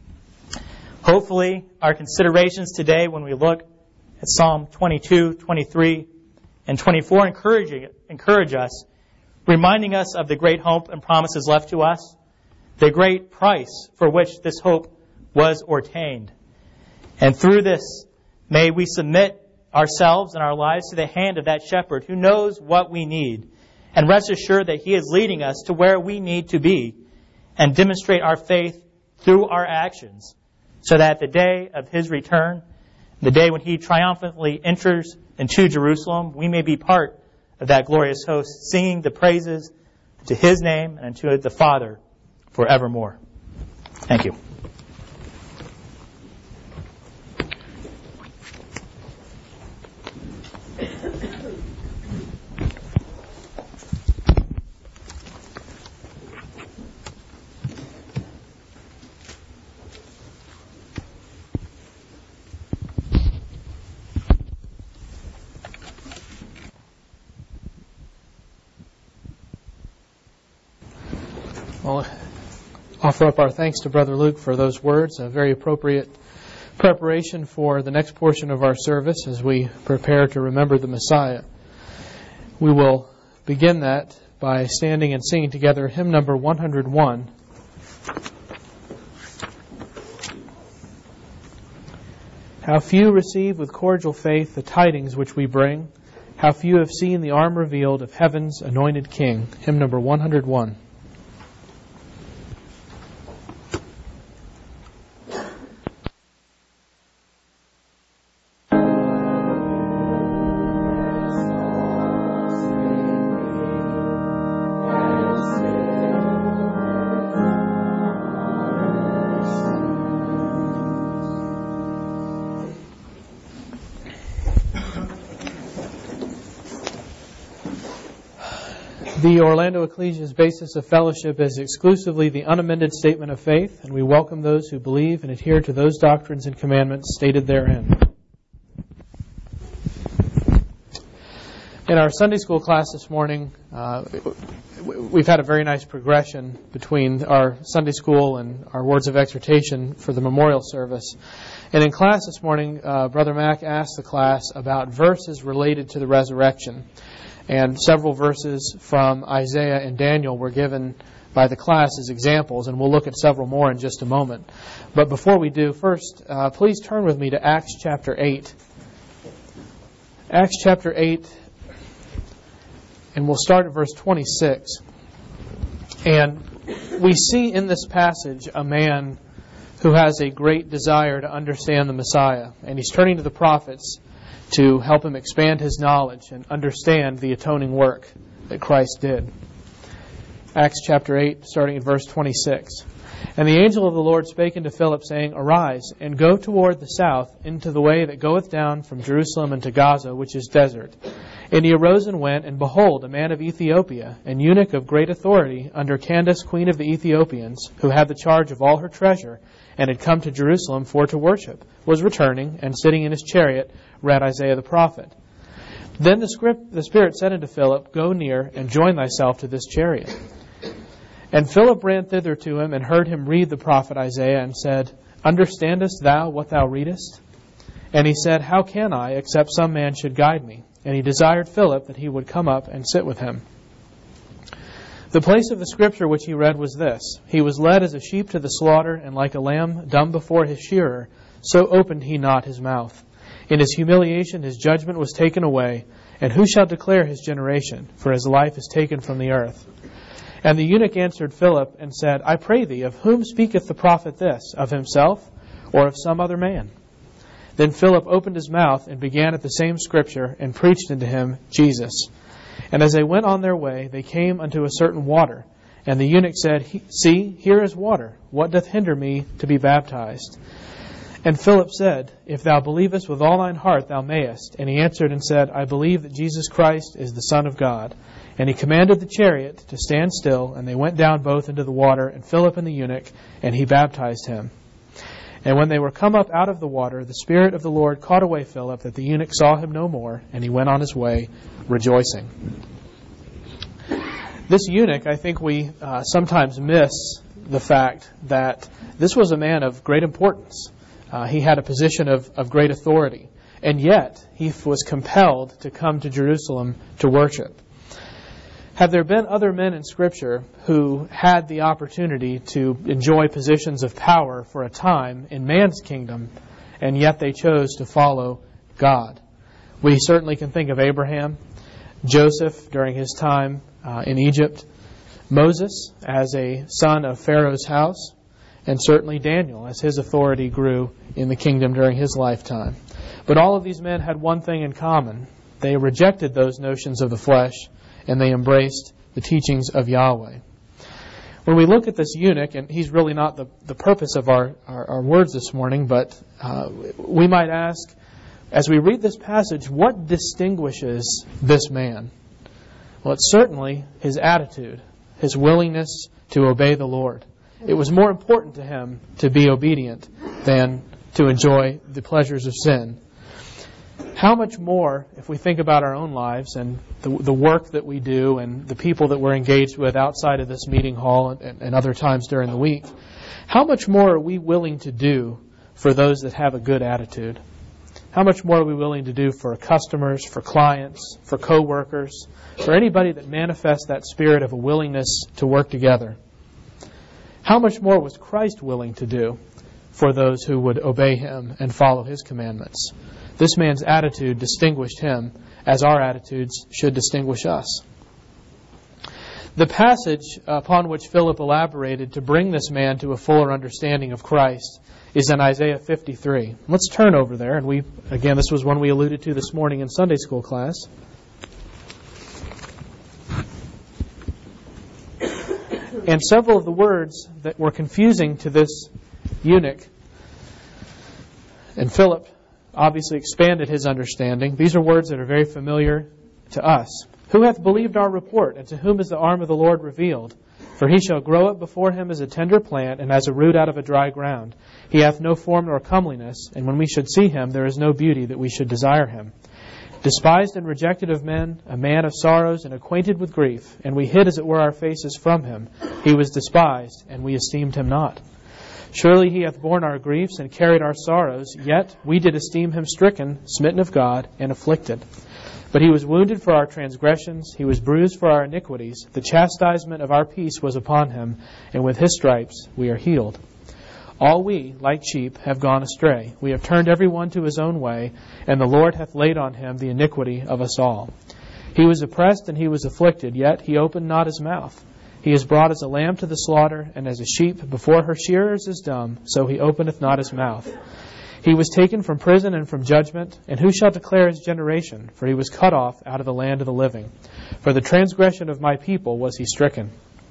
Speaker 2: Hopefully, our considerations today when we look at Psalm twenty-two, twenty-three, and twenty-four encourage, encourage us, reminding us of the great hope and promises left to us, the great price for which this hope was ordained. And through this, may we submit ourselves and our lives to the hand of that shepherd who knows what we need, and rest assured that he is leading us to where we need to be, and demonstrate our faith through our actions, so that the day of his return, the day when he triumphantly enters into Jerusalem, we may be part of that glorious host, singing the praises to his name and to the Father forevermore. Thank you.
Speaker 1: I'll offer up our thanks to Brother Luke for those words, a very appropriate preparation for the next portion of our service as we prepare to remember the Messiah. We will begin that by standing and singing together hymn number one hundred one. How few receive with cordial faith the tidings which we bring, How few have seen the arm revealed of heaven's anointed King. Hymn number one hundred one. The Orlando Ecclesia's basis of fellowship is exclusively the unamended statement of faith, and we welcome those who believe and adhere to those doctrines and commandments stated therein. In our Sunday school class this morning, uh, we've had a very nice progression between our Sunday school and our words of exhortation for the memorial service. And in class this morning, uh, Brother Mack asked the class about verses related to the resurrection. And several verses from Isaiah and Daniel were given by the class as examples, and we'll look at several more in just a moment. But before we do, first, uh, please turn with me to Acts chapter eight. Acts chapter eight, and we'll start at verse twenty-six. And we see in this passage a man who has a great desire to understand the Messiah, and he's turning to the prophets to help him expand his knowledge and understand the atoning work that Christ did. Acts chapter eight, starting at verse twenty-six. And the angel of the Lord spake unto Philip, saying, Arise, and go toward the south into the way that goeth down from Jerusalem unto Gaza, which is desert. And he arose and went, and behold, a man of Ethiopia, an eunuch of great authority, under Candace, queen of the Ethiopians, who had the charge of all her treasure, and had come to Jerusalem for to worship, was returning, and sitting in his chariot, read Isaiah the prophet. Then the, script, the Spirit said unto Philip, Go near, and join thyself to this chariot. And Philip ran thither to him, and heard him read the prophet Isaiah, and said, Understandest thou what thou readest? And he said, How can I, except some man should guide me? And he desired Philip that he would come up and sit with him. The place of the scripture which he read was this: He was led as a sheep to the slaughter, and like a lamb dumb before his shearer, so opened he not his mouth. In his humiliation his judgment was taken away, and who shall declare his generation? For his life is taken from the earth. And the eunuch answered Philip, and said, I pray thee, of whom speaketh the prophet this? Of himself, or of some other man? Then Philip opened his mouth, and began at the same scripture, and preached unto him Jesus. And as they went on their way, they came unto a certain water. And the eunuch said, See, here is water. What doth hinder me to be baptized? And Philip said, If thou believest with all thine heart, thou mayest. And he answered and said, I believe that Jesus Christ is the Son of God. And he commanded the chariot to stand still, and they went down both into the water, and Philip and the eunuch, and he baptized him. And when they were come up out of the water, the Spirit of the Lord caught away Philip, that the eunuch saw him no more, and he went on his way, rejoicing. This eunuch, I think we uh, sometimes miss the fact that this was a man of great importance. Uh, he had a position of, of great authority, and yet he was compelled to come to Jerusalem to worship. Have there been other men in Scripture who had the opportunity to enjoy positions of power for a time in man's kingdom, and yet they chose to follow God? We certainly can think of Abraham, Joseph during his time uh, in Egypt, Moses as a son of Pharaoh's house, and certainly Daniel as his authority grew in the kingdom during his lifetime. But all of these men had one thing in common. They rejected those notions of the flesh, and they embraced the teachings of Yahweh. When we look at this eunuch, and he's really not the, the purpose of our, our, our words this morning, but uh, we might ask, as we read this passage, what distinguishes this man? Well, it's certainly his attitude, his willingness to obey the Lord. It was more important to him to be obedient than to enjoy the pleasures of sin. How much more, if we think about our own lives and the, the work that we do and the people that we're engaged with outside of this meeting hall and, and other times during the week, how much more are we willing to do for those that have a good attitude? How much more are we willing to do for customers, for clients, for co-workers, for anybody that manifests that spirit of a willingness to work together? How much more was Christ willing to do for those who would obey Him and follow His commandments? This man's attitude distinguished him, as our attitudes should distinguish us. The passage upon which Philip elaborated to bring this man to a fuller understanding of Christ is in Isaiah fifty-three. Let's turn over there. And we, again, this was one we alluded to this morning in Sunday school class. And several of the words that were confusing to this eunuch, and Philip obviously expanded his understanding. These are words that are very familiar to us. Who hath believed our report, and to whom is the arm of the Lord revealed? For he shall grow up before him as a tender plant, and as a root out of a dry ground. He hath no form nor comeliness, and when we should see him, there is no beauty that we should desire him. Despised and rejected of men, a man of sorrows and acquainted with grief, and we hid as it were our faces from him. He was despised, and we esteemed him not. Surely he hath borne our griefs and carried our sorrows, yet we did esteem him stricken, smitten of God, and afflicted. But he was wounded for our transgressions, he was bruised for our iniquities. The chastisement of our peace was upon him, and with his stripes we are healed. All we, like sheep, have gone astray. We have turned every one to his own way, and the Lord hath laid on him the iniquity of us all. He was oppressed and he was afflicted, yet he opened not his mouth. He is brought as a lamb to the slaughter, and as a sheep before her shearers is dumb, so he openeth not his mouth. He was taken from prison and from judgment, and who shall declare his generation? For he was cut off out of the land of the living. For the transgression of my people was he stricken.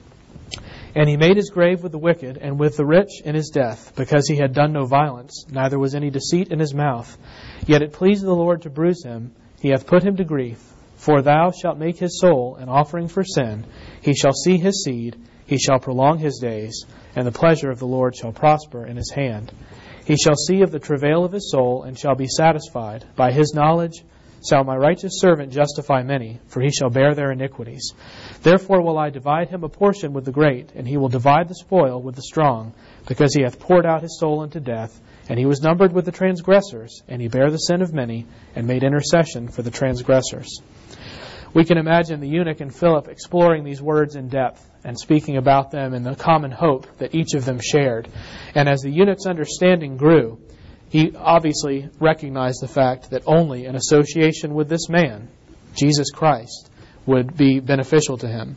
Speaker 1: And he made his grave with the wicked, and with the rich in his death, because he had done no violence, neither was any deceit in his mouth. Yet it pleased the Lord to bruise him. He hath put him to grief. For thou shalt make his soul an offering for sin. He shall see his seed. He shall prolong his days. And the pleasure of the Lord shall prosper in his hand. He shall see of the travail of his soul, and shall be satisfied. By his knowledge shall my righteous servant justify many, for he shall bear their iniquities. Therefore will I divide him a portion with the great, and he will divide the spoil with the strong, because he hath poured out his soul unto death, and he was numbered with the transgressors, and he bare the sin of many, and made intercession for the transgressors. We can imagine the eunuch and Philip exploring these words in depth and speaking about them in the common hope that each of them shared. And as the eunuch's understanding grew, he obviously recognized the fact that only an association with this man, Jesus Christ, would be beneficial to him.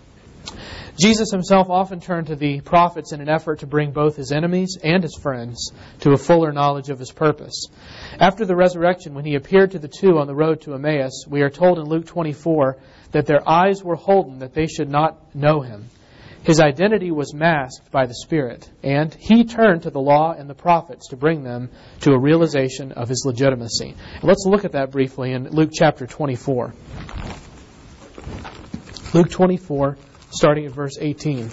Speaker 1: Jesus himself often turned to the prophets in an effort to bring both his enemies and his friends to a fuller knowledge of his purpose. After the resurrection, when he appeared to the two on the road to Emmaus, we are told in Luke twenty-four that their eyes were holden that they should not know him. His identity was masked by the Spirit, and he turned to the law and the prophets to bring them to a realization of his legitimacy. Let's look at that briefly in Luke chapter twenty-four. Luke twenty-four, starting at verse eighteen.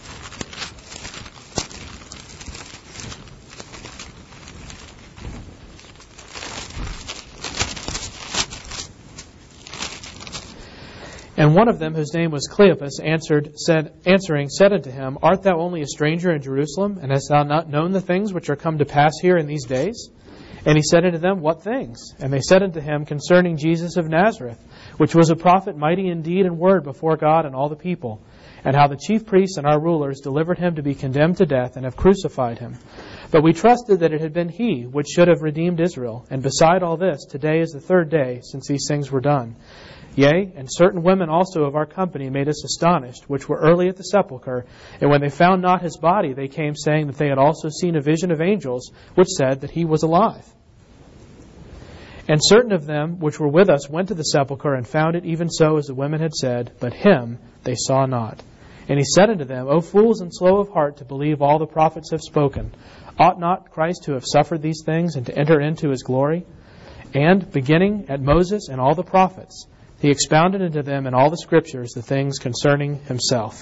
Speaker 1: And one of them, whose name was Cleopas, answered, said, answering, said unto him, Art thou only a stranger in Jerusalem, and hast thou not known the things which are come to pass here in these days? And he said unto them, What things? And they said unto him, Concerning Jesus of Nazareth, which was a prophet mighty in deed and word before God and all the people, and how the chief priests and our rulers delivered him to be condemned to death, and have crucified him. But we trusted that it had been he which should have redeemed Israel. And beside all this, today is the third day since these things were done. Yea, and certain women also of our company made us astonished, which were early at the sepulchre. And when they found not his body, they came saying that they had also seen a vision of angels, which said that he was alive. And certain of them which were with us went to the sepulchre, and found it even so as the women had said, but him they saw not. And he said unto them, O fools and slow of heart to believe all the prophets have spoken. Ought not Christ to have suffered these things, and to enter into his glory? And, beginning at Moses and all the prophets, he expounded unto them in all the Scriptures the things concerning himself.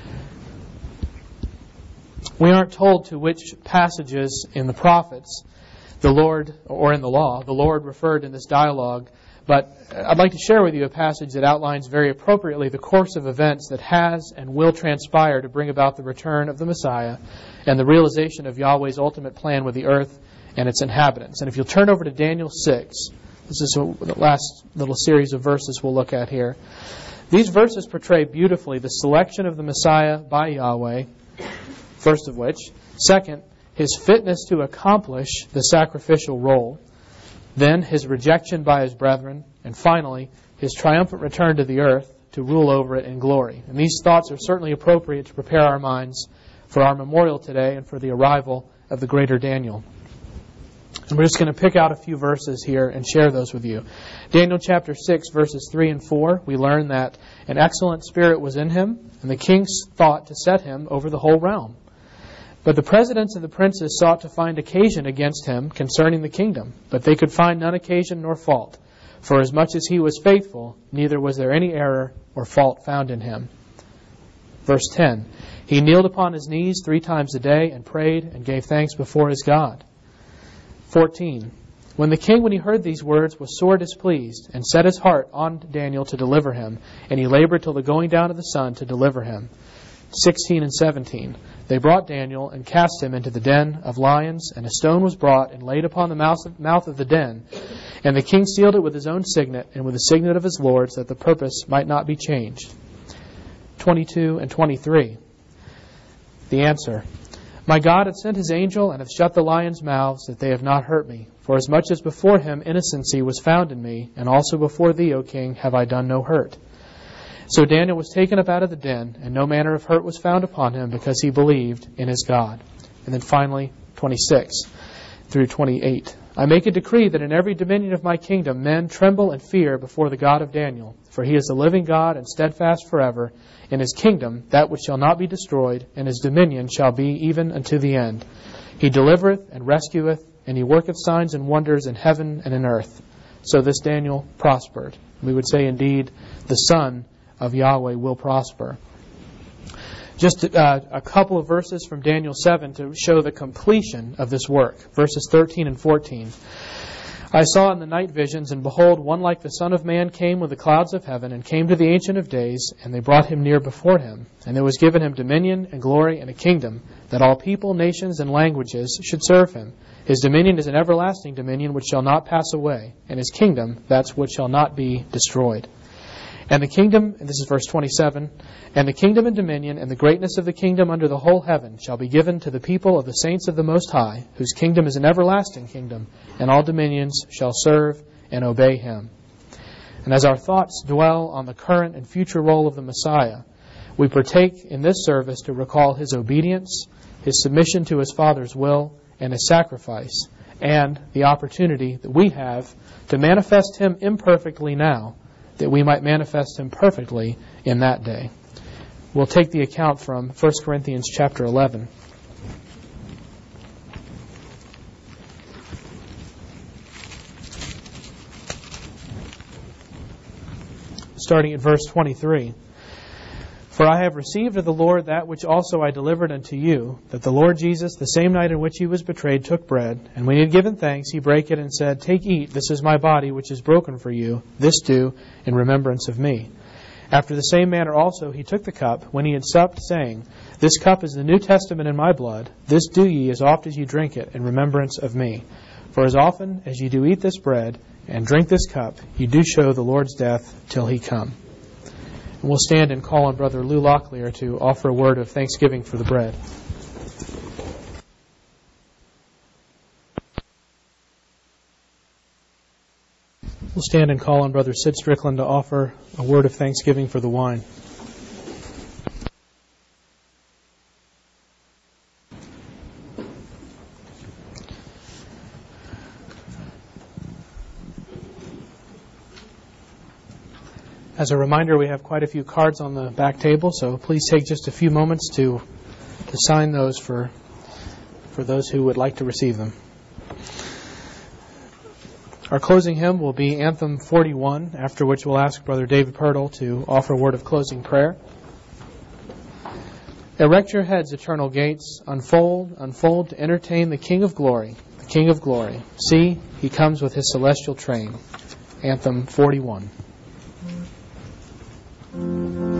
Speaker 1: We aren't told to which passages in the prophets the Lord, or in the law, the Lord referred in this dialogue, but I'd like to share with you a passage that outlines very appropriately the course of events that has and will transpire to bring about the return of the Messiah and the realization of Yahweh's ultimate plan with the earth and its inhabitants. And if you'll turn over to Daniel six, this is the last little series of verses we'll look at here. These verses portray beautifully the selection of the Messiah by Yahweh, first of which. Second, his fitness to accomplish the sacrificial role. then his rejection by his brethren, and finally, his triumphant return to the earth to rule over it in glory. And these thoughts are certainly appropriate to prepare our minds for our memorial today and for the arrival of the greater Daniel. And we're just going to pick out a few verses here and share those with you. Daniel chapter six, verses three and four, we learn that an excellent spirit was in him, and the king thought to set him over the whole realm. But the presidents and the princes sought to find occasion against him concerning the kingdom, but they could find none occasion nor fault. For as much as he was faithful, neither was there any error or fault found in him. Verse ten, he kneeled upon his knees three times a day and prayed and gave thanks before his God. fourteen, when the king, when he heard these words, was sore displeased, and set his heart on Daniel to deliver him, and he labored till the going down of the sun to deliver him. sixteen and seventeen, they brought Daniel and cast him into the den of lions, and a stone was brought and laid upon the mouth of the den. And the king sealed it with his own signet and with the signet of his lords, that the purpose might not be changed. twenty-two and twenty-three, the answer. My God hath sent his angel, and hath shut the lions' mouths, that they have not hurt me. For as much as before him innocency was found in me, and also before thee, O king, have I done no hurt. So Daniel was taken up out of the den, and no manner of hurt was found upon him, because he believed in his God. And then finally, twenty-six through twenty-eight. I make a decree that in every dominion of my kingdom men tremble and fear before the God of Daniel. For he is the living God and steadfast forever. In his kingdom that which shall not be destroyed, and his dominion shall be even unto the end. He delivereth and rescueth, and he worketh signs and wonders in heaven and in earth. So this Daniel prospered. We would say indeed the Son of Yahweh will prosper. Just uh, a couple of verses from Daniel seven to show the completion of this work. Verses thirteen and fourteen. I saw in the night visions, and behold, one like the Son of Man came with the clouds of heaven, and came to the Ancient of Days, and they brought him near before him. And there was given him dominion and glory and a kingdom, that all people, nations, and languages should serve him. His dominion is an everlasting dominion which shall not pass away, and his kingdom that's which shall not be destroyed. And the kingdom, and this is verse twenty-seven, and the kingdom and dominion and the greatness of the kingdom under the whole heaven shall be given to the people of the saints of the Most High, whose kingdom is an everlasting kingdom, and all dominions shall serve and obey him. And as our thoughts dwell on the current and future role of the Messiah, we partake in this service to recall his obedience, his submission to his Father's will, and his sacrifice, and the opportunity that we have to manifest him imperfectly now, that we might manifest him perfectly in that day. We'll take the account from First Corinthians chapter eleven. Starting at verse twenty-three. For I have received of the Lord that which also I delivered unto you, that the Lord Jesus, the same night in which he was betrayed, took bread, and when he had given thanks, he brake it and said, Take, eat, this is my body, which is broken for you. This do in remembrance of me. After the same manner also he took the cup, when he had supped, saying, This cup is the New Testament in my blood. This do ye as oft as ye drink it in remembrance of me. For as often as ye do eat this bread and drink this cup, ye do show the Lord's death till he come. And we'll stand and call on Brother Lou Locklear to offer a word of thanksgiving for the bread. We'll stand and call on Brother Sid Strickland to offer a word of thanksgiving for the wine. As a reminder, we have quite a few cards on the back table, so please take just a few moments to to sign those for for those who would like to receive them. Our closing hymn will be Anthem forty-one, after which we'll ask Brother David Pirtle to offer a word of closing prayer. Erect your heads, eternal gates, unfold, unfold to entertain the King of glory, the King of glory. See, he comes with his celestial train. Anthem forty-one.